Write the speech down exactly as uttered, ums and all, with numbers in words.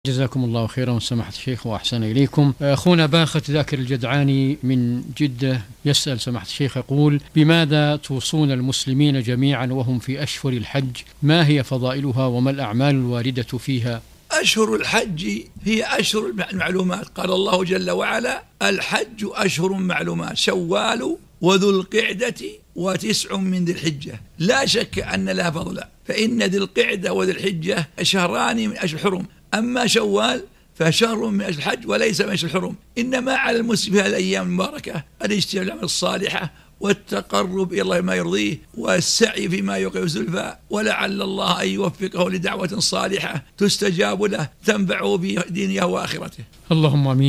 جزاكم الله خيرا سماحة الشيخ وأحسن إليكم. أخونا باخت ذاكر الجدعاني من جدة يسأل سماحة الشيخ، يقول: بماذا توصون المسلمين جميعا وهم في أشهر الحج؟ ما هي فضائلها وما الأعمال الواردة فيها؟ أشهر الحج هي أشهر المعلومات، قال الله جل وعلا: الحج أشهر معلومات، شوال وذو القعدة وتسع من ذي الحجة. لا شك أن لها فضلا، فإن ذي القعدة وذي الحجة شهران من أشهر الحرم، أما شوال فشهر من أشهر الحج وليس من أشهر الحرم. إنما على المسلم في هذه الأيام المباركة الاجتهاد بالأعمال الصالحة والتقرب إلى الله ما يرضيه والسعي فيما يوقع الزلفى، ولعل الله أن يوفقه لدعوة صالحة تستجاب له تنفعه في دنياه وآخرته. اللهم آمين.